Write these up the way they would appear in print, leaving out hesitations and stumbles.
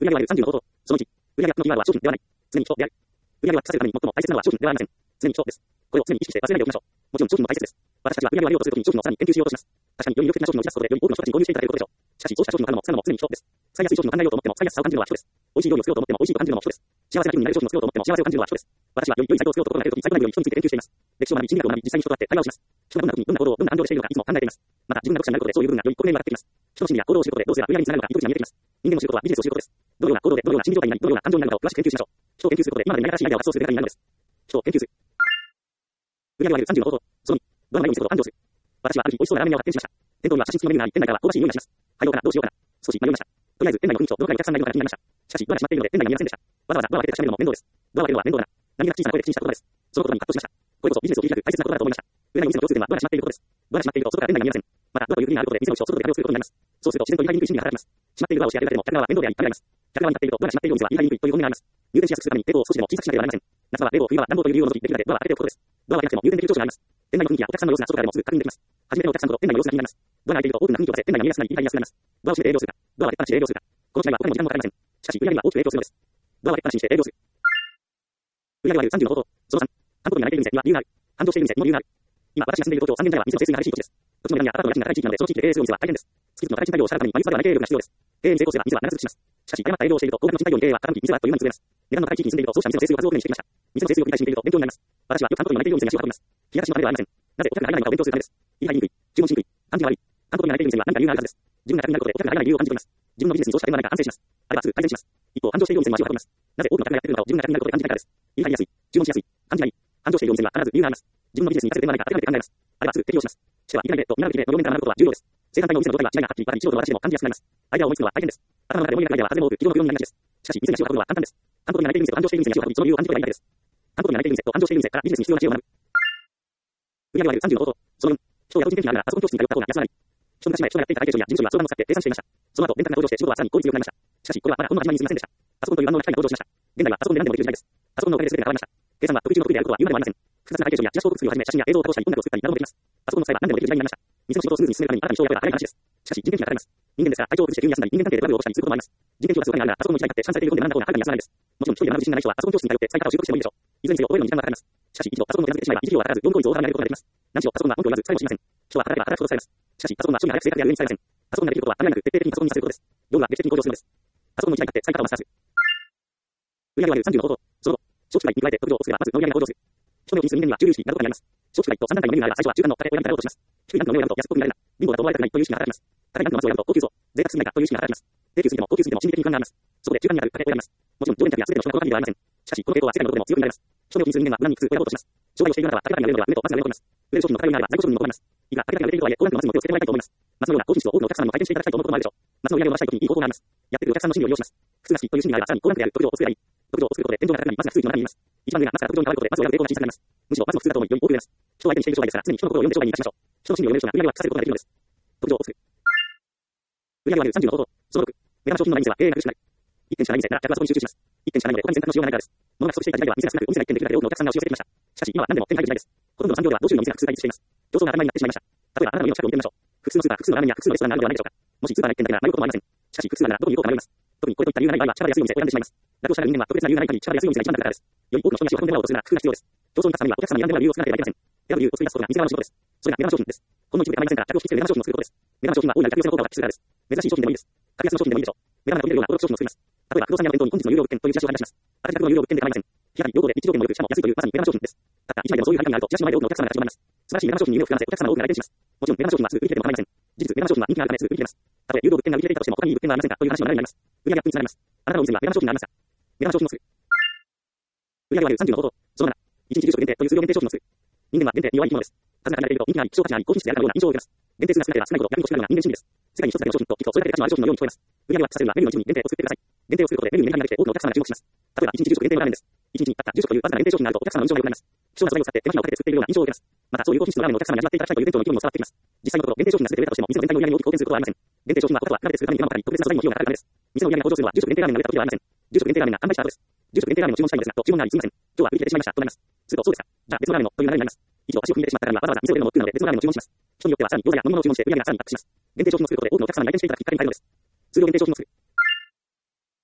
売上は30のこと。その1、売上のキーワードは商品ではない。常に人である。売上を達成するために最も大切なのは商品ではありません。常に人です。これを常に意識して忘れないでおきましょう。もちろん商品も大切です。私たちは売上を上げようとするときに商品をさらに研究しようとします。確かにより魅力的な商品を打ち出すことでより多くの人たちに購入していただけることでしょう。しかし、そうした商品を買うのも使うのも常に人です。使いやすい商品を考えようと思っても使いやすさを感じるのは人です。美味しい料理を作ろうと思っても美味しいと感じるのも人です。幸せな気分になる商品を作ろうと思っても幸せを感じるのは人です。私は良いサイトを作ろうと心がけるときに最後まで人について研究しています。歴史を学び、心理学を学び、実際に人と会って対話をします。人がどんな時にどんな行動をどんな感情でしているのかいつも考えています。また自分が読者になることでそういう部分がより克明に分かってきます。人の心理や行動を知ることでどうすれば売上につながるのか意図地に見えてきます。人間の仕事はビジネスを知ることです。どのような行動でどのような心理状態になりどのような感情になるのかを詳しく研究しましょう。人を研究することで今までにない新しいアイデアを発想する手がかりになるのです。人を研究する。売上を上げる30の方法。その2、どの内容にすることを繁盛する。私はある日美味しそうなラーメン屋を発見しました。店頭には写真付きのメニューがあり、店内からは香ばしい匂いがします。入ろうかな、どうしようかな。少し迷いました。とりあえず店内の雰囲気とどのくらいお客さんがいるのか気になりました。しかし、ドアが閉まっているので店内が見えませんでした。わざわざドアを開けて閉めるのも面倒です。ドアを開けるのは面倒だな。何気なく小さな声で口にした言葉です。そのことにカッとしました。これこそビジネスを切り開く大切なことだと思いました。売上の店の共通点はドアが閉まっていることです。ドアが閉まっていると外から店内が見えません。また、ドアという国があることで店の内を外で対応することになります。そうすると自然と入りにくい心理が働きます。閉まっているドアを閉められても客側は面倒であり、考えます。客側に立っているとドアが閉まっているお店は入りにくいという本音があります。入店しやすくするために冷房を少しでも小さくしなければなりません。夏は冷房、冬は暖房という理由を除きできるだけドアを開けておくことです。ドアを開けなくても入店できる長所があります。店内の雰囲気やお客さんの様子が外からでもすぐ確認できます。初めてのお客さんと店内の様子が気になります。ドアが開いているとオープンな雰囲気を出せ店内が見えやすくなり、入りやすくなります。ドアを閉めて営業するか、ドアを開けっぱなしで営業するか、この違いは他にも時間もかかりません。しかし売上には大きく影響するのです。ドアを開けっぱなしにして営業する。売上は30の方法。その3、繁盛に慣れている店には理由がある。繁盛している店にも理由がある。今、私が住んでいる東京3軒茶屋は水の清水が激しい土地です。土地の値段やアパートの家賃が高い地域なので、その地域で経営するお店は大変です。月々の高い賃貸料を支払うために毎月までは経営力が必要です。経営に成功すれば水は長続きします。しかし、誤った営業をしていると高額の賃貸料に経営は傾き、水はあっという間に潰れます。値段の高い地域に住んでいると、そうした店の清水を数多く目にしてきました。店の清水を繰り返し見ていると勉強になります。私はよく繁盛に慣れているお店に足を運びます。気がしの金ではありません。なぜお客が入らないのかを勉強するためです。言い張りにくい、注文しにくい、感じが悪い。繁盛に慣れている店には何か理由があるはずです。自分が楽になることでお客が入らない理由を感じ取ります。自分のビジネスにそうした点はないか反省します。あればすぐ改善します。一方、繁盛しているお店にも足を運びます。なぜ多くの客がやってくるのかを自分が楽になることで感じないからです。言い張りやすい、注文しやすい、感じがいい。繁盛しているお店には必ず理由があります。自分のビジネスに活かせる点はないか改めて考えます。あればすぐ適用します。しては、いきなりでと見られるべきでの両面から学ぶことは重要です。生産体のお店の状態は違いがはっきり、また一度で私でも感じやすくなります。アイデアを思いつくのは大変です。頭の中で思い描くアイデアは風も多く、議論の不要になりがちです。しかし、店に足を運ぶのは簡単です。繁盛に慣れている店と繁盛している店に足を運び、その理由を感じ取ればいいだけです。繁盛に慣れている店と繁盛している店からビジネスに必要な知恵を学ぶ。売上は30の方法。その4、人を雇う人件費があるならパソコン教室に通った方が安らない。一昔前、人がやっていた会計士や事務所は相談を使って計算していました。その後、電卓が登場して仕事はさらに効率よくなりました。しかし、これはまだこの始まりにすみませんでした。パソコンという万能な機械が登場しました。現在はパソコンで何でもできる時代です。パソコンのおかげで全てが変わりました。計算は得意中の得意であることは言うまでもありません。複雑な会計士やチラシ広告作りをはじめ写真や映像を加工したり音楽を作ったりなどもできます。パソコンの使えば何でもできる時代になりました。店の仕事をスムーズに進めるために新たに人を雇えば早い話です。しかし、人件費がかかります。人間ですから体調を崩して急に休んだり、人間関係でトラブルを起こしたりすることもあります。人件費を出すお金があるならパソコンの時代になって社内でいうとんで学んだ方がはるかに安らないです。もちろん一人で学ぶ自信がない人はパソコン教室に通って使い方を習得してもいいでしょう。いずれにせよ覚えるのに時間がかかります。しかし、一度パソコンを手なずけてしまえば、一時はかからず、業務効率を大幅に上げることができます。何しろパソコンは根拠を言わず使いもしません。人は働けば働くほど使えます。しかし、パソコンは処理が早く正確である上に使えません。パソコンができることは限りなく徹底的にパソコンにさせることです。業務は劇的に向上するのです。パソコンの時代になって使い方をマスターする。売上は30の方法。その後、小機械に加えて特徴をすればまず乗り上げが向上する。人目を気にする人間には中流意識などがあります。小機械と3段階のメニューがあれば最初は中間の親に頼ろうとします。低いランクの目をやると安っぽく見られるな。貧乏だと思われたくないという意識が働きます。高いランクのマスをやると高級そう、贅沢すぎないかという意識が働きます。低級すぎても高級すぎても心理的に不安があります。そこで中間にある家庭を選びます。もちろん上連客や全ての人がこの限りではありません。しかし、この傾向は世界のどこでも強く見られます。人目を気にする人間は裏に普通親を落とします。商売をしているあなたは高いになれるのでは目とマスが喜びます。売れる商品の高いになれば在庫商品にも喜びます。いくら高いが売れているとはいえ、高ランクのマスにも手をつけてもらいたいと思います。マスのような高品質を多くのお客様にも体験していただきたいと思うこともあるでしょう。マスの売り上げを回したいときにいい方法があります。やってくるお客さんの心理を利用します。普通が好きという心理があればさらに高ランクである特徴を作ればいい。特徴を作ることで天井が高くなりマスが普通になります。一番上がマスが特徴に変わることでマスをやる抵抗が小さくなります。むしろマスの普通だと思いより多く売れます。人を相手にしている商売ですから常に人の心を読んで商売に生かしましょう。人の心理を読める人が売り上げを聞かせることができるのです。特徴を作る。売上は30の方法。その6、目玉商品のない店は経営が苦しくなる。一店しかない店なら客はそこに集中します。一店しかないので他に選択のしようがないからです。物が不足していた時代では店が少なくお店が一店できるだけで多くのお客さんが押し寄せてきました。しかし今は何でも手に入る時代です。ほとんどの産業では同種類の店が複数対立しています。競争が当たり前になってしまいました。例えばあなたの家の近くを見てみましょう。複数のスーパー、複数のラーメンや複数のレストランがあるのではないでしょうか。もしスーパーが一店だけなら迷うこともありません。しかし複数ならどこに行こうか迷います。特にこれといった理由がない場合は近場で安いお店を選んでしまいます。妥協したがる人間は特別な理由がない限り近場で安いお店が一番だからです。より多くの人に足を運んでもらおうとするなら工夫が必要です。競争に勝つためにはお客様に選んでもらう理由を作らなければいけません。選ぶ理由を作り出すことが店側の仕事です。それが目玉商品です。この一部で構いませんから着を引きつける目玉商品を作ることです。目玉商品は大いなる着寄せの効果が必要です。珍しい商品でもいいです。格安の商品でもいいでしょう。目玉が飛んでいるような驚く商品を作ります。例えば不動産屋の店頭に本日の有料物件というチラシを貼り出します。当たり客の有料物件で構いません。やはり両方で一条件もよくしかも安いというまさに目玉商品です。たった一枚でもそういう張り紙があるとチラシの前で多くのお客様が立ち止まります。素晴らしい目玉商品に夢を膨らませお客様を多くが来店します。もちろん目玉商品はすぐ売り切れても構いません。事実目玉商品は人気があるためすぐ売り切れます。たとえ有料物件が売り切れていたとしても他にいい物件はありませんかという話になります。売上アップにつながります。あなたのお店には目玉商品がありますか。目玉商品を作る。売上は30の方法。その7、一日住所限定という数量限定商品を作る。人間は限定に弱い生き物です。数が限られていると人気があり、希少価値があり、高品質であるかのような印象を受けます。限定数が少なければ少ないほど逆に欲しくなるのが人間心理です。世界に一つだけの商品ときっとそれだけで価値のある商品のように聞こえます。売上をアップさせるにはメニューの一部に限定を作ってください。限定を作ることでメニューにメリットが出て多くのお客様が注目します。例えば一日住所限定のラーメンです。一日にたった住所というわずかな限定商品があるとお客様の印象が良くなります。希少な素材を使って手間暇をかけて作っているような印象を受けます。またそういう高品質のラーメンをお客様に味わっていただきたいという店長の気分も伝わってきます。実際のところ限定商品が全て売れたとしても店の全体の売上に大きく貢献することはありません。限定商品は他とは比べて作るために手間をかけたり特別な素材にも費用がかかるためです。店の売上が向上するのは住所限定ラーメンが売れた時ではありません。住所限定ラーメンが完売した後です。住所限定ラーメンを注文したいのですがと注文がありすみません。今日は売り切れてしまいましたとなります。するとそうですか。じゃあ別のラーメンのという流れになります。一度足を踏み入れてしまったからにはわざわざ店を出るのも億劫なので別のラーメンを注文します。人によってはさらに餃子や飲み物を注文して売上がさらにアップします。限定商品を作ることで多くのお客様に来店していただき、高い買い物です。通常限定商品を作る。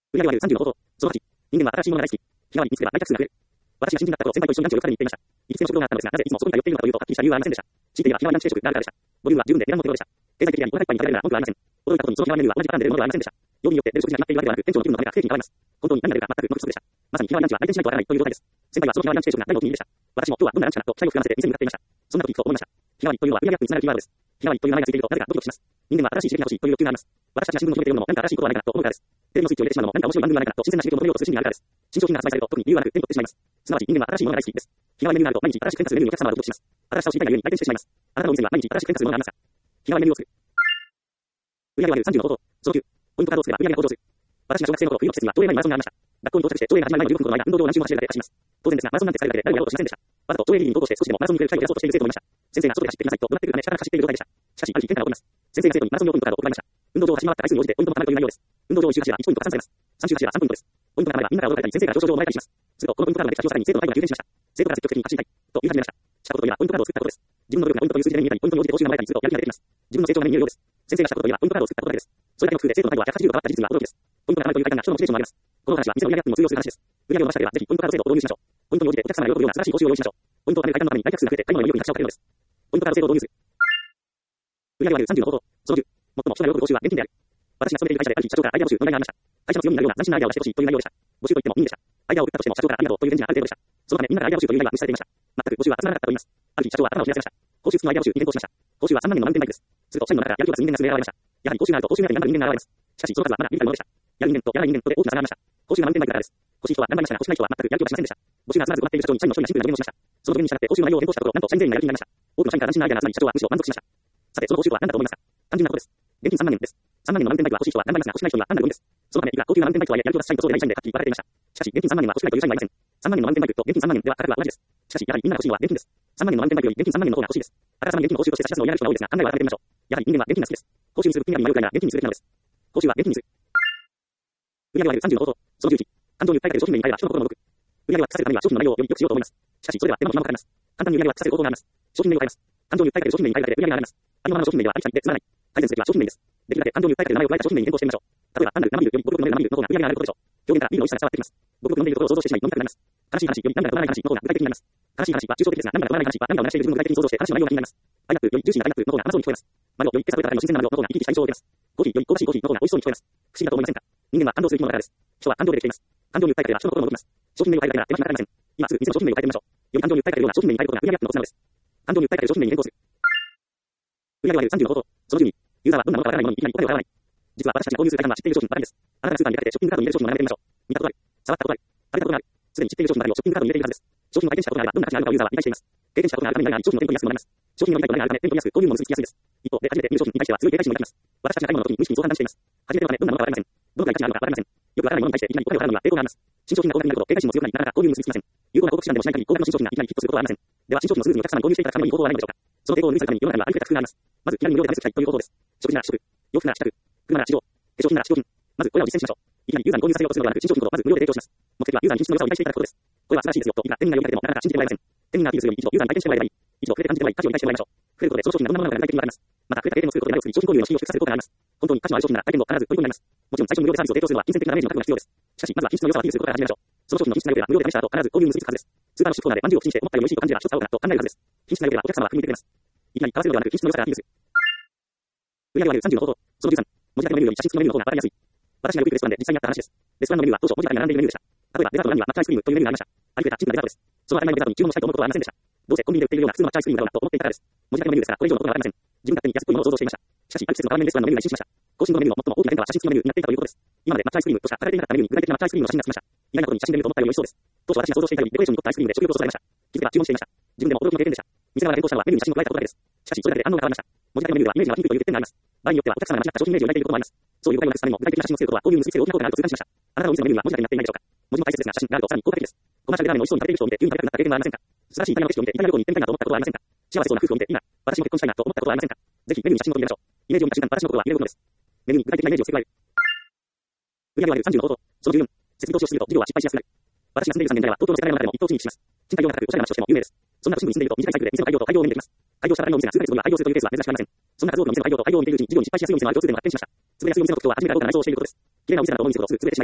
売上は30の方法。その8、人間は新しいものが大好き。日替わり見つけば愛着数が増える。私が新人だった頃、先輩と一緒にランチをよく食べに行っていました。いくつも職業があったのですが、なぜいつもそこに通っているのかというと、はっきりした理由はありませんでした。強いて言えば、日替わりランチ定食があるからでした。ボリュームは十分で値段も手頃でした。経済的にお腹いっぱいに食べれるなら文句はありません。驚いたことにその日替わりメニューは同じパターンで出るものではありませんでした。曜日によって出る食事が決まっているわけではなく、店長の気分のためか不定期に変わります。本当に何が出るか全くの不規則でした。まさに日替わりランチは来店しないとわからないという状態です。先輩はその日替わりランチ定食が大のお気に入りでした。私も今日はどんなランチかなと期待を膨らませて店に向かっていました。そんな時ふと思いました。日替わりというのは売上アップにつながるキーワードです。日替わりという名前がついていると誰かドキドキします。人間は新しい刺激が欲しいという欲求があります。私たちが新聞を広げているのも何か新しいことはないかなと思うからです。テレビのスイッチを入れてしまうのも何か面白い番組はないかなと新鮮な刺激を求めようとする心理があるからです。新商品が発売されると特に理由はなく手に取ってしまいます。すなわち人間は新しいものが大好きです。日替わりメニューがあると毎日新しく変化するメニューにお客様はドキドキします。新しさを知りたいがゆえに来店してしまいます。あなたのお店には毎日新しく変化するものがありますか？日替わりメニューを作る。売上は30の方法。その9、ポイントカードを作れば売上が向上する。私が小学生の頃、冬の季節には条例前マラソンがありました。学校に到着して条例が始まる前の10分ほどの間、運動場を何周も走るだけで走ります。当然ですが、マラソンなんて疲れるだけで誰もやろうとしませんでした。わざと条例リーグに同行して少しでもマラソンに出る機会を減らそうとしている生徒もいました。先生が外で走ってきなさいと怒鳴ってくるため力が走っている状態でした。しかし、ある日変化が起こります。先生が生徒にマラソン用ポイントカードを配りました。運動場を走り回った回数に応じてポイントも貯まるという内容です。運動場を1周走れば1ポイント加算されます。3周走れば3ポイントです。ポイントが貯まればみんなが驚いたり、先生が表彰状をもらえたりします。すると、このポイントカードができた日をさらに生徒の背後が充電しました。生徒が積極的に走りたいと言い始めました。したことといえばポイントカードを作ったことです。自分の努力がポイントという数字で見えたり、ポイントに応じて報酬がもらえたりするとやる気が出てきます。自分の成長が目に見えるようです。先生がしたことといえばポイントカードを作ったことだけです。それだけの工夫で生徒の態度は180度変わった事実には驚きです。ポイントが貯まるという快感が人のモチベーションになります。この話は店の売上アップにも通用する話です。売上を伸ばしたければぜひポイントカード制度を導入しましょう。ポイントに応じてお客様が喜ぶような素晴らしい報酬を用意しましょう。ポイントを貯める快感のために来客数が増えて買い物の意欲に拍車をかけるのです。ポイントカード制度を導入する。売上は30の方法。その10、最も人が喜ぶ報酬は現金である。私が勤めている会社である日、社長からアイデア募集の依頼がありました。会社の強みになるような斬新なアイデアを出してほしいという内容でした。募集といっても任意でした。アイデアを送ったとしても社長からありがとうという返事がある程度でした。そのためみんながアイデア募集という依頼は無視されていました。全く募集は集まらなかったと言います。ある日社長は頭をひねらせました。報酬付きのアイデア募集に変更しました。報酬は3万円の満点バイクです。すると社員の中からやる気を出す人間が数名現れました。やはり報酬があると報酬目当てになる人間が現れます。しかしその数はまだ見たものでした。やる人間とやらない人間とで大きな差がありました。報酬が満点バイクだからです。欲しい人は頑張りましたが欲しない人は全くやる気を出しませんでした。募集が集まらず困っている社長に社員の処理がシンプルな助言をしました。その助言に従って報酬の内容を変更したところ、なんと社員全員がやる気になりました。多くの社員から斬新なアイデアが集まり社長はむしろ満足しました。さて、その報酬とは何だと思いますか？単純なことです。現金3万円です。3万円の満点バイクは欲しい人は頑張りますが欲しない人には単なるゴミです。そのためいくら高級な満点バイクとはいえやる気を出す社員とそうでない社員ではっきり分かれていました。しかし現金3万円は欲しないという社員はいません。3万円の満点バイクと現金3万円では価格は同じです。しかしやはりみんなが欲しいのは現金です。3万円の満点バイクより現金3万円の方が欲しいです。あからさまに現金の報酬として差し出すのを嫌がる人が多いですが考えは改めてみましょう。やはり人間は現金が好きです。報酬にする金額に迷うくらいなら現金にするべきなのです。報酬は現金にする。売上は30の方法。その11、感情に訴えかける商品名に変えれば人の心も動く。売上を活かせるためには商品の内容をより良くしようと思います。しかしそれは手間も暇もかかります。簡単に売上を活かせる方法があります。商品名を変えます。感情に訴えかける商品名に変えるだけで売上が上がります。ありのままの商品名ではありきたりでつまらない。改善すべきは商品名です。できるだけ感情に訴えかける名前を加えた商品名に変更してみましょう。例えば単なる生ビールよりごく飲める生ビールの方が売上が上がることでしょう。表現からビールの美味しさが伝わってきます。ごく飲んでいるところを想像してしまい飲みたくなります。悲しい話より涙が止まらない話の方が具体的になります。悲しい話は抽象的ですが涙が止まらない話は涙を流している自分を具体的に想像して話の内容が気になります。アイナップよりジューシーなアイナップの方が甘そうに聞こえます。マロより手探りの新鮮なマロの方が生き生きした印象を受けます。コーヒーより香ばしいコーヒーの方が美味しそうに聞こえます。不思議だと思いませんか？人間は感動する生き物だからです。人は感情でできています。感情に訴えかければ人の心も動きます。商品名を変えるだけなら手間暇かかりません。今すぐ店の商品名を変えてみましょう。より感情に訴えかけるような商品名に変えることが売上アップのコツなのです。感情に訴えかける商品名に変更する。売上は30の方法。その12、ユーザーはどんなものかわからないものにいきなりお金を払わない。実は私たちが購入する大半は知っている商品ばかりです。あなたがスーパーに出かけてショッピングカートに入れる商品を並べてみましょう。見たことある。触ったことある。食べたことがある。すでに知っている商品ばかりをショッピングカートに入れているはずです。商品を体験したことがあればどんな価値があるかをユーザーは理解しています。経験したことがあるために何々商品の店舗に安くもらえます。商品の理解と何があるため店舗に安く購入も結びつきやすいです。一方で初めて見る商品に対しては強い警戒心も抱きます。私たちが買い物の時に無意識にそう判断しています。初めてのためどんなものかわかりません。どのくらい価値があるのかわかりません。よくわからないものに対していきなりお金を払うには抵抗があります。新商品が高額になると警戒心も強くなりなかなか購入に結びつきません。有効な広告手段でもしない限り高額の新商品がいきなりヒットすることはありません。では新商品をスムーズにお客様に購入していただくために方法はないのでしょうか。その抵抗を抜い去るために世の中にはありふれた工夫があります。まず気軽に無料で試せたいという方法です。食事なら試食、洋服なら試着、車なら試乗、化粧品なら試供品。まずこれらを実践しましょう。いきなりユーザーに購入させようとするのではなく新商品をまず無料で提供します。目的はユーザーに品質の良さを理解していただくことです。これは素晴らしいですよといくら店員が呼びかけてもなかなか信じてもらえません。店員がアピールするように一度ユーザーに体験してもらえばいい。一度触れて感じてもらい価値を理解してもらいましょう。触れることでその商品がどんなものなのか具体的にわかります。また触れた経験をすることで何を作り商品購入の資金を縮させる効果があります。本当に価値のある商品なら体験後必ず取り込みになります。もちろん最初に無料でサービスを提供するのは金銭的なダメージの覚悟が必要です。しかしまずは品質の良さをアピールすることから始めましょう。その商品の品質が良ければ無料で試した後必ず購入に結びつくはずです。スーパーの出コーナーでまんじゅうを口にして思ったより美味しいと感じれば一つ買おうかなと考えるはずです。品質が良ければお客様は踏み入れてくれます。いきなり買わせるのではなく品質の良さからアピールする。売上は30の方法。その13、文字だけのメニューより写真付きのメニューの方が分かりやすい。私がよく行くレストランで実際にあった話です。レストランのメニューは当初文字だけ並んでいるメニューでした。例えばデザートの裏には抹茶アイスクリームというメニューがありました。ありふれたシンプルなデザートです。その当たり前のデザートに注文したいと思うことはありませんでした。どうせコンビニで売っているような普通の抹茶アイスクリームだろうなと思っていたからです。文字だけのメニューですからこれ以上のことはありません。自分勝手に安っぽいものを想像していました。しかしある季節のラーメンレストランのメニューが一新しました。更新後のメニューの最も大きな変化は写真付きのメニューになっていたということです。今まで抹茶アイスクリームとしか書かれていなかったメニューに具体的な抹茶アイスクリームの写真がつきました。意外なことに写真で見ると思ったより美味しそうです。当初私が想像していたよりデコレーションに凝ったアイスクリームで食欲をそそられました。気づけば注文していました。自分でも驚きの経験でした。店側が変更したのはメニューに写真を加えたことだけです。しかしそれだけで反応が変わりました。文字だけのメニューではイメージが湧きにくいという欠点があります。場合によってはお客様が間違った商品イメージを抱いていることもあります。そういう誤解をなくすためにも具体的な写真をつけることは購入に結びつける大きな効果があると痛感しました。あなたのお店のメニューは文字だけになっていないでしょうか。文字も大切ですが写真があるとさらに効果的です。コマーシャルでラーメンの美味しそうに食べている人を見て急に食べたくなった経験はありませんか。素晴らしいイタリアの景色を見てイタリア旅行に行ってみたいなと思ったことはありませんか。幸せそうな夫婦を見ていいな、私も結婚したいなと思ったことはありませんか。ぜひメニューに写真を撮ってみましょう。イメージを見た瞬間私の心は揺れるものです。メニューに具体的なイメージを付け加える。売上は30の方法。その14、設備投資をすると事業は失敗しやすくなる。私が住んでいる3年代は東京の世界の中でも一等地に位置します。賃貸料が高くおしゃれな街としても有名です。そんな都市部に住んでいると短いサイクルで店の開業と開業を見てきます。開業したばかりのお店が数ヶ月後には開業するというケースは珍しくありません。そんな数多くの店の開業と開業を見ているうちに事業に失敗しやすいお店のある共通点が発展しました。潰れやすいお店の特徴は初めて多くな内装をしていることです。綺麗なお店だと思う店ほどすぐ潰れてしまいます。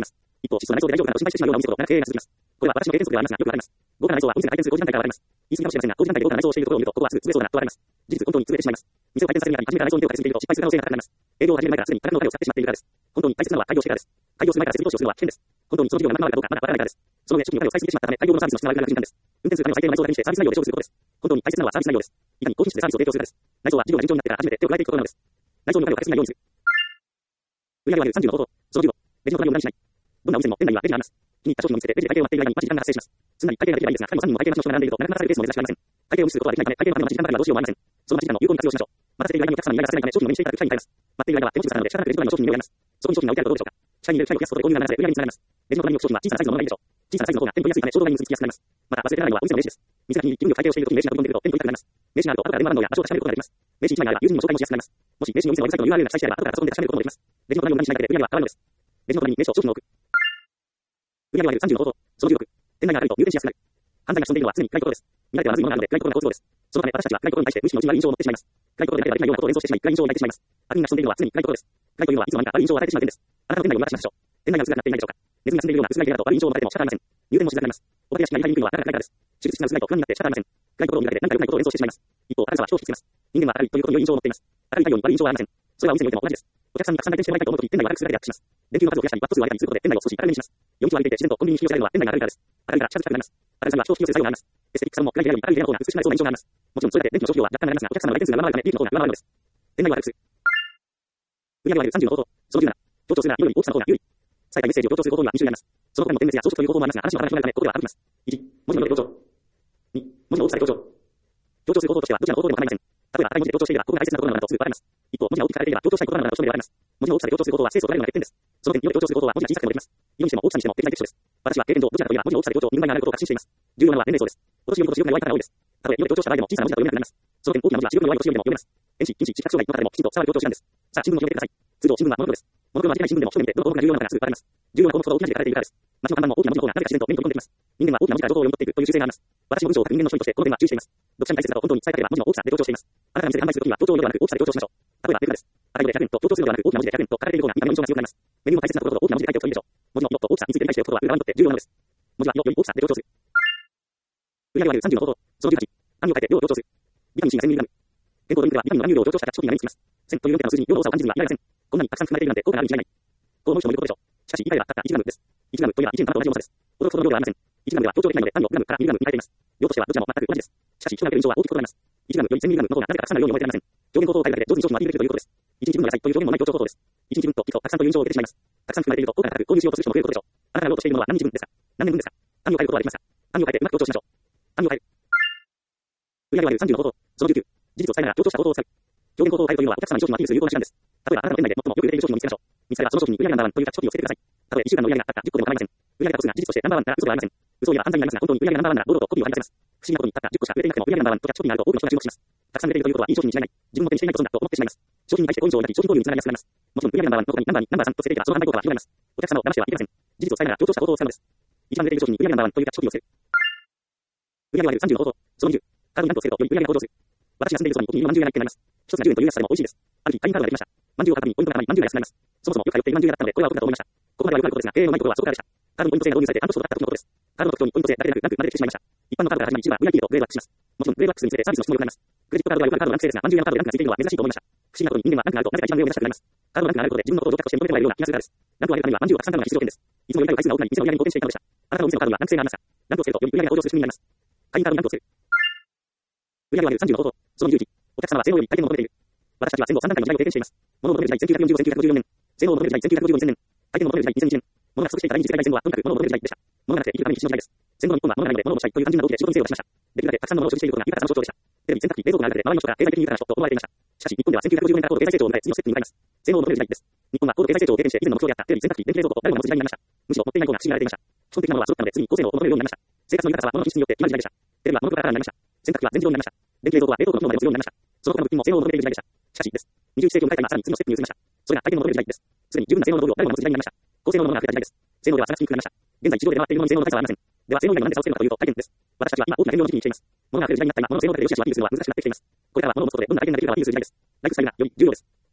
一方、質素な内装で大丈夫かなと心配してしまうようなお店ほど、長く経営が続きます。これは私の経験則ではありますが、よくわかります。豪華な内装は運賃が回転する工事段階から現れます。言い過ぎかもしれませんが、工事段階で豪華な内装をしているところを見ると、ここはすぐ潰れそうだなと現れます。事実、本当に潰れてしまいます。店を回転させるにあたり、初めから内装に手をかけすぎると失敗する可能性が高くなります。営業を始める前からすでに多額のお金を使ってしまっているからです。本当に大切なのは開業してからです。開業する前から設備投資をするのは危険です。本当にその事業がまとまるかどうかまだわからないからです。その上、初期にお金を使いすぎてしまったため、開業後のサービスの質が悪くなる瞬間です。運転する金の最低の内装を手にしてサービス内容で勝負することです。本当に大切なのはサービス内容です。いかに高品質でサービスを提供するかです。内装は事業が順調になってから初めて手を加えていくことなのです。内装にお金をかけすぎないようにする。売上割る30の方法。その15。レジの隣を無駄にしない。どんなお店も店内にはレジがあります。気に入った商品を見つけてレジで会計を待っている間にマジ時間が発生します。すんなり会計ができればいいですが、他にも3人も会計待ちの人が並んでいるとなかなかされるケースも珍しくありません。会計を無視することはできないため、会計のための待ち時間ばかりはどうしようもありません。その待ち時間を有効に活用しましょう。待たせている間にお客様に依頼が出せないため商品を目にしていただく機会になります。待っている間は手持ち無沙汰なので仕方なくレジ隣の商品に目をやります。そこに商品が置いてあるとどうでしょうか。下に入れる機械を増やすことで購入が流れで売上につながります。レジの隣に置く商品は小さなサイズのものがいいでしょう。小さなサイズの方が店舗に安いためちょうどラインに結びつきやすくなります。また忘れてないのはお店の名刺です。店先に気分で会計をしているときに名刺が飛んでくると店舗に痛くなります。名刺があると後から電話番号や場所を確かめることができます。名刺1枚あれば友人にも紹介もしやすくなります。もし名刺のお店のウェブサイトの URL が記載してあれば後からパソコンで確かめることもできます。レジの隣を無駄にしないだけで売上は変わるのです。レジの隣に名刺を商品を置く。売上割る30の方法。その16。店内が明るいと入店しやすくなる。犯罪が潜んでいるのは常に暗いところです。見られてはまずいものなので暗いところが好都合です。そのため私たちは暗いところに対して無視の自慢印象を持ってしまいます。暗いところでなければできないようなことを連想してしまい暗い印象を抱いてしまいます。悪人が潜んでいるのは常に暗いところです。暗いというのはいつの間にか悪い印象を与えてしまう点です。あなたの店内を見渡しましょう。店内が薄暗くなっていないでしょうか。ネズミが住んでいるような薄暗い部屋だと悪い印象を持たれても仕方ありません。入店もしづらくなります。お化け屋敷が入りにくいのはなかなか暗いからです。手術室が薄暗いと不安になって仕方ありません。暗いところを見られて何か良くないことを連想してしまいます。一方、明るさは人を引きつけます。人間は明るいということに良い印象を持っています。明るい太陽に悪い印象はありません。それはお店においても同じです。お客さんにたくさん来店してもらいたいと思うとき、店内は明るくするだけでアップします。電球の数を増やしたり、ワット数を上げたりすることで店内を少し明るめにします。夜道を歩いていて自然とコンビニに引き寄せられるのは店内が明るいからです。明るいから近づきたくなります。明るさには人を引き寄せる作用があります。エステティックさも暗い部屋より明るい部屋の方が美しくなりそうな印象があります。もちろんそれだけ電気の消費量は若干なりますが、お客様の来店数が上回るため利益の方が上回るのです。店内を明るくする。売上割る30の方法。その17。強調するなら色より大きさの方が有利。最大メッセージを強調する方法には2種類あります。その他にも点滅や装飾という方法もありますが、話の幅が広がるためここでは省きます。1、文字の色で強調。2、文字の大きさで強調。強調する方法としてはどちらの方法でも構いません。例えば赤い文字で強調していればここが大切なことなのだとすぐ分かります。一方、文字が大きく書かれていれば強調したいことなのだと一目で分かります。文字の大きさで強調する方法はスペースを取られるのが欠点です。その点、色で強調する方法は文字が小さくてもできます。色にしても大きさにしても適材適所です。私は経験上どちらかといえば文字の大きさで強調に問題があることを確信しています。重要なのは年齢層です。今年より今年より弱い方が多いです。たとえ色で強調した場合でも小さな文字だと読めなくなります。その点、大きな文字は視力の弱い年よりも読めます。電子、近視、視覚障害の方でもきちんと伝わる強調手段です。さあ、新聞を広げてください。通常新聞はモノクロです。モノクロの味気ない新聞でも一目でどの項目が重要なのかがすぐ分かります。重要な項目ほど大きな字で書かれているからです。街の看板も大きな文字の方がなぜか自然と目に飛び込んできます。人間は大きな文字から情報を読み取っていくという習性があります。私も文章を書く人間の処理としてこの点は注意しています。読者に大切だと本当に伝えたければ文字の大きさで強調しています。あなたが店で販売するときは強調量ではなく大きさで強調しましょう。例えばデカです。赤色で100円と強調するのではなく大きな文字で100円と書かれている方が見た目の印象が強くなります。メニューの大切なところと大きな文字で書いておくといいでしょう。文字の色と大きさについて理解しておくことは売る側にとって重要なのです。文字は色より大きさで強調する。売上割る30の方法。その18。紙を書いて量を強調する。ビタミン C が 1000mg。健康ドリンクではビタミンの含有量を強調したキャッチコピーが目につきます。1000という4桁の数字に量の多さを感じるには至りません。こんなにたくさん含まれているなんて効果があるに違いない。こう思う人もいることでしょう。しかし、1回はたった 1g です。1g というのは1円玉と同じ重さです。驚くほどの量ではありません。1g では強調できないので単位を g から mg に変えています。量としてはどちらも全く同じです。しかし、人が受ける印象は大きく異なります。1g より 1000mg の方がなぜかたくさんの量に思えていません。上限方法を変えるだけで上手に商品は利益できるということです。1日分の野菜という上限もない強調方法です。1日分と1個たくさんという印象を受けてしまいます。たくさん含まれていると効果が高く購入しようとする人も増えることでしょう。あなたが売ろうとしているものは何日分ですか？何年分ですか？単位を変えることはできますか？単位を変えてうまく強調しましょう。単位を変える。売上割る30の方法。その19。事実を伝えながら強調した方法を使う。上限方法を変えるというのはお客様に商品をアピールする有効な手段です。例えばあなたの店内で最もよく売れている商品を見つけましょう。見つけたらその商品に売上ナンバーワンというキャッチコピーをつけてください。たとえ1週間の売上がたった10個でも構いません。売上が個数が事実としてナンバーワンなら嘘ではありません。嘘を言えば犯罪になりますが本当に売上ナンバーワンなら堂々とコピーを貼り出せます。不思議なことにたった10個しか売れていなくても売上ナンバーワンとキャッチコピーがあると多くの人が注目します。たくさん売れているということはいい商品に違いない。自分も手にしていないことだと思ってしまいます。商品に対して好印象を抱き商品購入につながりやすくなります。もちろん売上ナンバーワンの他にナンバー2、ナンバー3とつけていたらその販売効果は広がります。お客様を騙してはいけません。事実を伝えながら強調した方法を使うのです。一番売れている商品に売上ナンバーワンというキャッチコピーをつける。売上割る30の方法。その20。カードに何とつけるとより売上が向上する。私が住んでいるそばにお気に入りの饅頭屋が1軒あります。一つが10円という安さでも美味しいです。ある日、会員カードができました。饅頭を買うたびにポイントがたまり饅頭が安くなります。そもそもよく通っている饅頭屋だったので、これはお得だと思いました。ここまではよくあることですが、経営のうまいところはそこからでした。カードのポイント制が導入されて半年ほど経った時のことです。カードの特徴にポイント制だけでなく、慣れてきてしまいました。一般のカードから始まり、一部は VIP とグレードアップします。もちろん、グレードアップするにつれてサービスの質も良くなります。クレジットカードはよくあるカードのランク制ですが、饅頭屋のカードでランクがついているのは珍しいと思いました。不思議なことに人間はランクがあるとなぜか一番上を目指したくなります。カードのランクがあることで自分のことを上達として認めてもらえるような気がするからです。ランクを上げるためには饅頭をたくさん買うのが必須条件です。いつもより回数が多くなり、店の売り上げに貢献していたのでした。あなたの店のカードにはランク制がありますが、ランクをつけるとより売り上げが向上する仕組みになります。会員カードにランクをつける。売上割る30の方法。その21。お客様は性能より回転を求めている。私たちは戦後3段階の時代を経験しています。物を求める時代1945、1954年。性能を求める時代1955、2000年。回転を求める時代2001年。物が不足していた第二次世界大戦後はとにかく物を求める時代でした。物がなくて生きるために必死の時代です。戦後の日本は物がないので物を持ちたいという単純な動機で仕事に精を出しました。できるだけたくさんの物を所持していることが豊かさの象徴でした。テレビ、洗濯機、冷蔵庫があるだけで周りの人が経済的に豊かな人と思われていました。しかし日本では1955年から高度経済成長を迎え次のステップに向かいます。性能を求める時代です。日本は高度経済成長を経験して以前の目標であったテレビ、洗濯機、電気冷蔵庫と誰も持つ時代になりました。むしろ持っていない方が不思議がられていました。基本的なものは揃ったので次に高性能を求めるようになりました。生活の豊かさは物の品質によって決まる時代でした。テレビはモノクロからになりました。洗濯機は全自動になりました。電気冷蔵庫は冷凍庫の機能まで持つようになりました。その他の物品も性能を求めている時代でした。しかしです。21世紀を迎えた今さらに次のステップに移りました。それが回転を求める時代です。すでに十分な性能の道具を誰も持つ時代になりました。高性能のものが増えた時代です。性能では探しにくくなりました。現在市場で出回っているものに性能の大差はありません。では性能以外の何で差をつけるのかというと回転です。私たちは今大きな変動の時期に来ています。物が増える時代になった今、物の性能だけで良し悪しをアピールするのは難しくなってきています。これからは物を持つことでどんな回転ができるかをアピールする時代です。ライフスタイルがより重要です。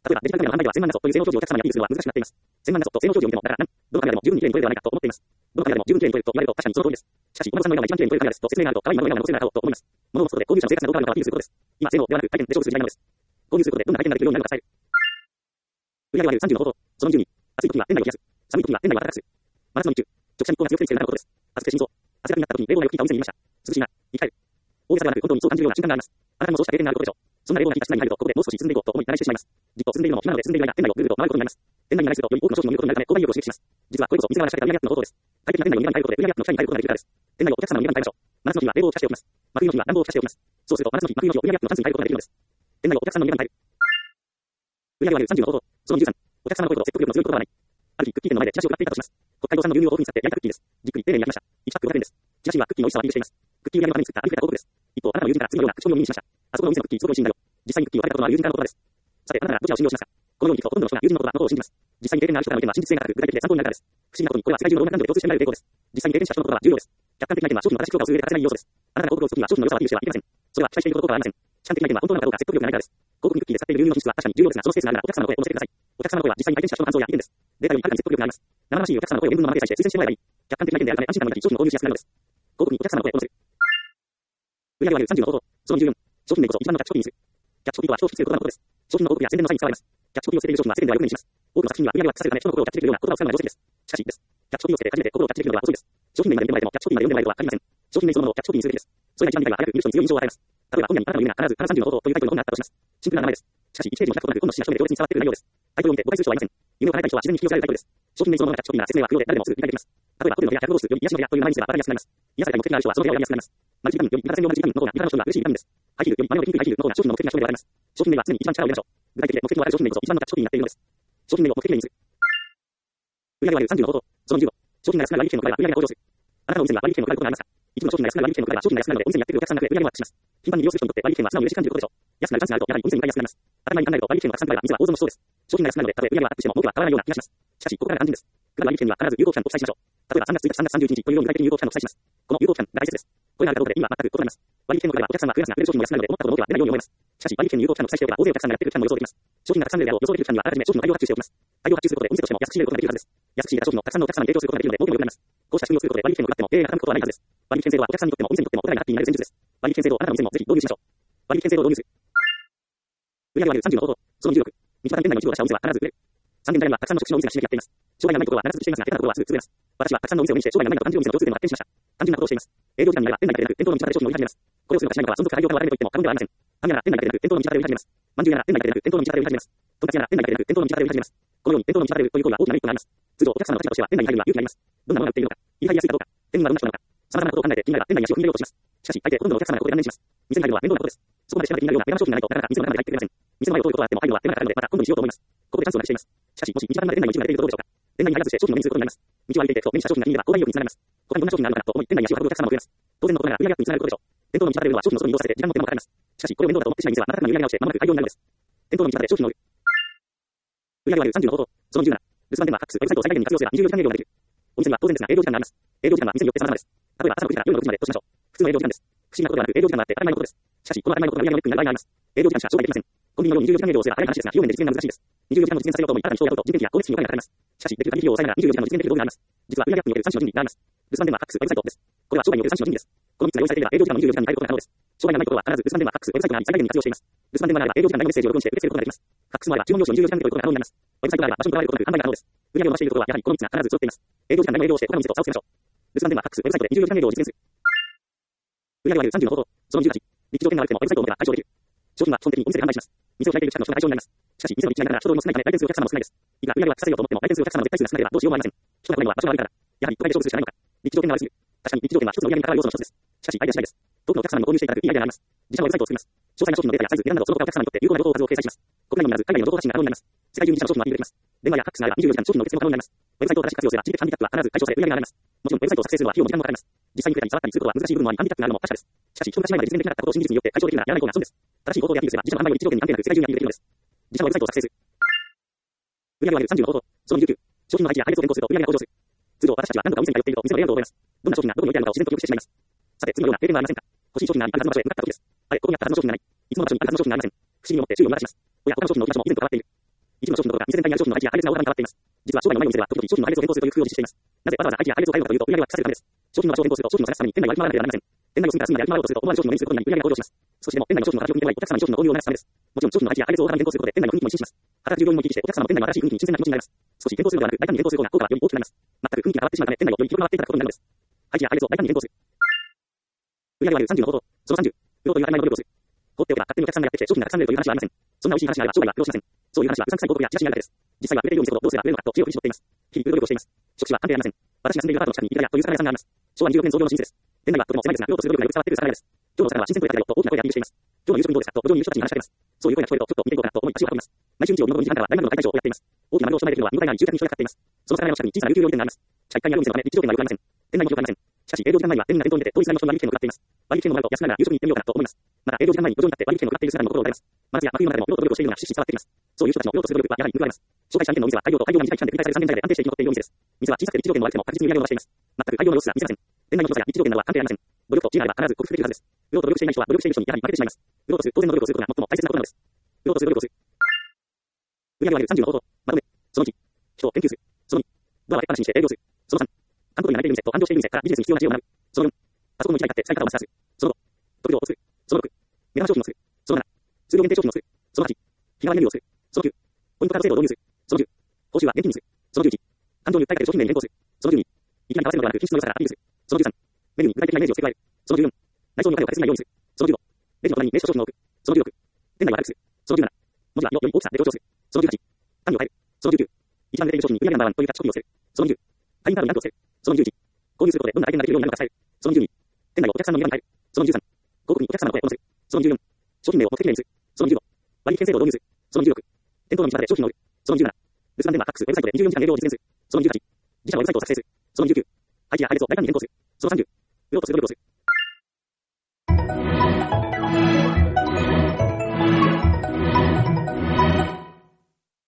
例えば、デジタルカメラの販売では1000万画素という性能表示をお客様にアピールするのは難しくなっています。1000万画素と性能表示を見ても、だからどのカメラでも十分綺麗に撮れるではないかと思っています。どのカメラでも十分綺麗に撮れると言われると確かにその通りです。しかし、お孫さんのような一番綺麗に撮れるカメラですと説明があると可愛いものを選ぶのを忘れなかろうと思います。物を持つことで購入者の正確な動画をアピールすることです。今、性能ではなく体験で勝負する時代なのです。購入することでどんな体験ができるようになるのか伝える。売上割る30の方法。その12。暑い時は店内を冷やす。寒い時は店内を暖かくする。真夏の日中、直射日光が強く照りつけるなることです。暑くて死にそう。汗だくになった時に冷房がよく効いた温泉にいました。涼しいな。生き返る。大げさではなく本当にそう感じるような瞬間があります。あなたもそうした経験があることでしょう。そんな冷房が効いた室内に入ると、ここでもう少し進んでいこうと思い、慣れしてしまいます。じっと進んでいるのも暇なので、進んでいる間、店内をぐるぐると回ることになります。店内に慣れすると、より多くの商品を見ることになるため、購買意欲を刺激します。実はこれこそ店側が仕掛けた売上アップの方法です。快適な店内を2回入ることで、売上アップの下に入ることができるからです。店内をお客様の2回に入りましょう。真夏の日は冷房を吹かしておきます。真冬の日は暖房を吹かしておきます。そうすると、真夏の日、真冬の日を売上アップのチャンスに入ることができるのです。店内をお客様の2回に入る。売上割る30の方法。その13。お客様の声と説得力の強い言葉はない。ある日、クッキー店の前でチラシを配っていたとします。北海道産の牛乳を豆腐に使って焼いたクッキーです。じっくり丁寧に焼きました。1パック500円です。チラシにはクッキーの美味しさをアピールしています。クッキー売上のために作ったありふれた広告です。一方、あなたの友人から次のような口コミを耳にしました。あそこのお店のクッキーすごく美味しいんだよ。実際にクッキーを食べたことのある友人からの言葉です。さて、あなたならどちらを信用しますか。このように聞くと、ほとんどの人が友人の言葉の方を信じます。実際に経験がある人からの意見は真実性が高く、具体的で参考になるからです。不思議なことに、これは世界中の老若男女で共通して見られる傾向です。実際に経験した人の言葉は重要です。客観的な意見は商品の正しく評価をする上で欠かせない要素です。あなたが広告を打つときは商品の良さをアピールしてはいけません。それは期待していることではありません。主観的な意見は本当なのかどうか説得力がないからです。広告にクッキーで使っている牛乳の品質は確かに重要ですが、そのスペースがあるならお客様の声を乗せてください。お客様の声は実際に体験した人の感想や意見です。データよりはるかに説得力があります。生々しいお客様の声を原文のまま掲載して推薦してもらえばいい。客観的な意見であるため安心感の中に商品を購入しやすくなるのです。広告にお客様の声を乗せる。売上割る30の方法。その14。商品名こそ一番のキャッチコピーにする。キャッチコピーとは消費する言葉のことです。商品の広告や宣伝の際に使われます。キャッチコピーを捨てている商品は世間ではよく目にします。多くの作品には売上をアップさせるため人の心をキャッチできるような言葉を使うのが常識です。しかしです。キャッチコピーを捨てて初めて心をキャッチできるのは遅いです。商品名まで読んでもキャッチコピーまで読んでもらえるとは限りません。商品名そのものをキャッチコピーにするべきです。それが一番理解は早く見る人に強い印象を与えます。例えば本屋にあなたの夢が必ず花30の方法というタイトルの本があったとします。シンプルな名前です。しかし1ページも100となる本の詩が一目で強烈に伝わっている内容です。タイトルを見て誤解する人はいません。夢を叶えたい人は自然に引き寄せられるタイトルです。商品名そのものがキャッチコピーなら説明は不要で誰でもすぐ理解できます。例えばホテルの部屋100号室より癒しの部屋という名前にすれば分かりやすくなります。癒されたい目的がある人はその部屋を選びやすくなります。マルチビタミンより体専用マルチビタミンの方が体の人には嬉しいビタミンです。ハイヒールよりマネをピンクいハイヒールの方が商品の目的が一目で分かります。商品名は常に一番力を入れましょう。具体的で目的のある商品名こそ一番のキャッチコピーになっているのです。商品名を目的名にする。売上割る30の方法。その15。商品が安くなる割引券の配ら売上が向上する。あなたのお店には割引券の配ることがありますか。一部の商品が安くなる割引券の配ら商品が安くなるのでお店にやってくるお客さんが増え売上もアップします。頻繁に利用する人にとって割引券は素直に嬉しい感じることでしょう。安くなるチャンスがあるとやはりお店に向かいやすくなります。当たり前に考えると割引券がたくさん配ら店は大損のそうです。商品が安くなるのでたとえ売上がアップしても僕は変わらないような気がします。しかしここからが肝心です。配る割引券には必ず有効期間と記載しましょう。例えば3月1日3月31日というように具体的に有効期間と記載します。この有効期間が大切です。これがあるかどうかで意味は全く異なります。割引券の配らお客さんが増えますが売れる商品も安くなるので思ったことの多くは出ないように思います。しかし割引券に有効期間と記載しておけば大勢お客さんがやってくる期間も予想できます。商品がたくさん売れるであろう予想できる期間にはあらかじめ商品の大量発注しておきます。大量発注することでお店としても安く仕入れることができるはずです。安く仕入れた商品をたくさんのお客様に提供することができるので儲けも良くなります。こうした仕組みを作ることで割引券を配っても経営が傾くことはないはずです。割引券制度はお客さんにとってもお店にとってもお互いがハッピーになる戦術です。割引券制度をあなたのお店もぜひ導入しましょう。割引券制度を導入する。売上割る30の方法。その16。道端に店内の一部を出したお店は必ず売れる。3年代にはたくさんの食品のお店がひしめき合っています。商売がないところは必ずしていますが、下手なところはすぐ潰れます。私はたくさんのお店を目にして商売がないと感じるお店の共通点を発見しました。単純なことをしています。営業時間になれば店内だけでなく店頭の道端で商品を売り始めます。これをする私などは存続開業から渡れと言っても過言ではありません。パン屋なら店内だけでなく店頭の道端で売り始めます。まんじゅう屋なら店内だけでなく店頭の道端で売り始めます。とんかつ屋なら店内だけでなく店頭の道端で売り始めます。このように店頭の道端で売るという行為は大きなメリットがあります。通常お客様の立場としては店内に入るには勇気がいります。どんなものが売っているのか、言い張りやすいかどうか、店員はどんな人なのか、様々なことを考えて気になれば店内に足を踏み入れようとします。しかし、大抵ほとんどのお客様がここで断念します。店に入るのは面倒なことです。そこまでしてまで気になるような目玉商品がないとなかなか店の中まで入ってくれません。店の前を通ることはあっても入るのは手間がかかるのでまた今度にしようと思います。ここでチャンスをなくしています。しかし、もし道端まで店内の一部が出ているとどうでしょうか。店内に入らずして商品を目にすることになります。道を歩いていていくと目にした商品が気に入れば購買意欲につながります。他にどんな商品があるのかと思い店内に足を運ぶお客様も増えます。当然のことながら売上アップにつながることでしょう。店頭の道端で売るのは商品の外に移動させて時間も手間もかかります。しかし、これを面倒だと思ってしまい店は瞬く間に売り上げ直して間もなく開業になるのです。店頭の道端で商品を売る。売上割る30の方法。その17。留守番電話、ファックス、ウェブサイトを最大限に活用すれば24時間営業ができる。お店には当然ですが営業時間があります。営業時間は店によって様々です。例えば朝の9時から夜の6時までとしましょう。普通の営業時間です。不思議なことではなく営業時間があって当たり前のことです。しかし、この当たり前のことが売上のネックになる場合があります。営業時間しか商売できません。コンビニのように24時間営業をすれば早い話ですが、費用面で実現が難しいです。24時間の実現させようと思い、新たに人を雇うと人件費や光熱費にお金がかかります。しかし、できる限り費用を抑えながら24時間の実現できる道具があります。実は売上アップによる3種の準備があります。留守番電話、ファックス、ウェブサイトです。これは商売による3種の準備です。この3つが用意されていれば営業時間の24時間に入ることが可能です。商売がないことは必ず留守番電話、ファックス、ウェブサイトが最大限に活用しています。留守番電話があれば営業時間内のメッセージを録音して受け付けることができます。ファックスもあれば注文用紙を24時間で取ることが可能になります。ウェブサイトがあれば場所に取られることなく販売が可能です。売上を伸ばしているところはやはりこの3つが必ず揃っています。営業時間内の営業をして他の店と差をつけましょう。留守番電話、ファックス、ウェブサイトで24時間営業を実現する。売上割る30の方法。その18。立地条件が悪くてもウェブサイトを持てば解消できる。商品は基本的にお店で販売します。店を開いている近くの人が対象になります。しかし、店の立地がながら人通りも少ないため来店するお客様も少ないです。いくら売上をアップさせようと思っても来店するお客様の絶対数が少なければどうしようもありません。人が来ないのは場所が悪いから。やはり都会で勝負するしかないのか。立地条件が悪すぎる。確かに立地条件は一つの売上に関わる要素の一つです。しかし、アイデア次第です。多くのお客様にご購入していただくいいアイデアがあります。自社のウェブサイトを作ります。詳細な商品のデータやサイズ、値段などその他お客様にとって有効な情報を数を掲載します。国内のみならず海外の情報発信が可能になります。世界中に自社の商品をアピールできます。電話やファックスがあれば24時間商品の受付も可能になります。ウェブサイトを正しく活用すれば地域ハンディキャップは必ず解消され売上が上がります。もちろんウェブサイトを作成するのは費用も時間もかかります。実際に増えたり下がったりすることは難しい部分もありハンディキャップがあるのも確かです。しかし、人がしないまで実現できなかったことを真実によって解消できるならやらない方が損です。正しい方法でアピールすれば自社の販売を立地条件に関係なく世界中にアピールできるのです。自社のウェブサイトを作成する。売上割る30の方法。その19。商品の配置や配列を変更すると売上が向上する。通常私たちは何度かお店に通っていると店のレイアウトを覚えます。どんな商品がどこに置いてあるのかを自然と記憶してしまいます。さて、次のような経験はありませんか。欲しい商品があり、あるはずの場所へ向かった時です。あれ、ここにあったはずの商品がない。いつもの場所にあるはずの商品がありません。不思議に思って周囲を見渡します。おや、他の商品の置き場所も以前と変わっている。 一部の商品のことが2000単位ある商品の配置や配列が大幅に変わっています。実は商売の前の店では、時々商品の配列を変更するという工夫を実施しています。なぜわざわざ配置や配列を変えるのかというと、売上は下げるためです。商品の場所を変更すると商品を探すために店内を歩き回らなければなりません。店内を隅から隅まで歩き回ろうとすると思わぬ商品を目にすることになり売上が向上します。少しでも店内の商品の形を気に入ればお客様に商品の購入を促すためです。もちろん商品の配置や配列を大幅に変更することで店内の雰囲気も一新します。働く従業員も生き生きしてお客様の店内の新しい雰囲気に新鮮な気持ちになります。少し変更するのではなく大胆に変更する方が効果はより大きくなります。全く雰囲気が変わってしまうため店内をより広く回っていただくことになるのです。配置や配列を大胆に変更する。売上割る30の方法。その30。売ろうという当たり前の努力をする。放っておけば勝手にお客さんがやってきて商品がたくさん売れるという話はありません。そんな美味しい話があれば商売は苦労しません。そういう話はうさんくさい広告やチラシになるからです。実際は売れているようにするほどどうすれば売れるのかと知恵を振り絞っています。日々努力をしています。職種は関係ありません。私が住んでいるアパートの近くにイタリアという魚屋さんがあります。昭和26年創業の老舗です。店内はとても狭いですが、売ろうとする努力がよく伝わっている魚屋です。今日の魚は新鮮とれたよと大きな声でアピールしています。今日の夕食どうですかと路上にいる人たちに話しかけます。そういう声が聞こえるとちょっと見ていこうかなと思い足を運びます。毎週日曜日の午後2時半からは大学の解体ショーをやっています。大きな丸を備えるのは見応えがあり住宅に人がかかっています。その魚屋の近くに小さな琉球料理店があります。地下1階にあるお店のため立地条件が良くありません。店内も広くありません。しかし営業時間前には店員が店頭に出て遠いスライドの人の割引券を配っています。割引券をもらうと安くなるから夕食に行ってみようかなと思います。また営業時間前に路上に立って割引券を配っている姿にも心を打たれます。真夏や真冬の中でも売ろうと努力をしているのがひしひし伝わっています。そういう人たちの売ろうとする努力はやはり報われます。紹介した2軒のお店は開業と開業が短い期間で繰り返される3年代で安定して生き残っているお店です。店は小さくて立地条件も悪くても確実に売り上げを伸ばしています。全く開業の様子は見せません。店内の広さや立地条件などは関係ありません。努力と知恵があれば必ず克服できるはずです。売ろうと努力していない人は努力している人にやはり負けてしまいます。売ろうとする当然の努力をすることが最も大切なことなのです。売ろうとする努力をする。売上割る30の方法。まとめ。その1。人を研究する。その2。ドアを開けっぱなしにして営業する。その3。韓国に慣れている店と繁盛している店からビジネスに必要な知恵を学ぶ。その4。パソコンの1台買って使い方をマスターする。その5。特許を作る。その6。目玉商品を作る。その7。数量限定商品を作る。その8。日替わりメニューをする。その9。ポイントカード制度を導入する。その10。報酬は現金にする。その11。感情に訴えかけて商品名に変更する。その12。いきなり買わせるのではなく品質の良さからアピールする。その13。メニューに具体的なイメージを付け加える。その14。内装にお金をかけすぎないようにする。その15。レジの棚に名刺と商品を置く。その16。店内を明るくする。その17。文字は色より大きさで強調する。その18。単位を変える。その19。一番売れている商品に売上ナンバーワンというキャッチコピーをつける。その20。会員カードにランクをつける。その21。購入することでどんな体験ができるようになるのか伝える。その22。店内をお客さんの見場に変える。その23。広告にお客さんの声を載せる。その24。商品名を目的名にする。その25。割引券制度を導入する。その26。店頭の道場で商品を売る。その27。留守番電話、ファックス、ウェブサイトで24時間営業を実現する。その28。自社のウェブサイトを作成する。その29。配置や配列を大胆に変更する。その30。売ろうとする努力をする。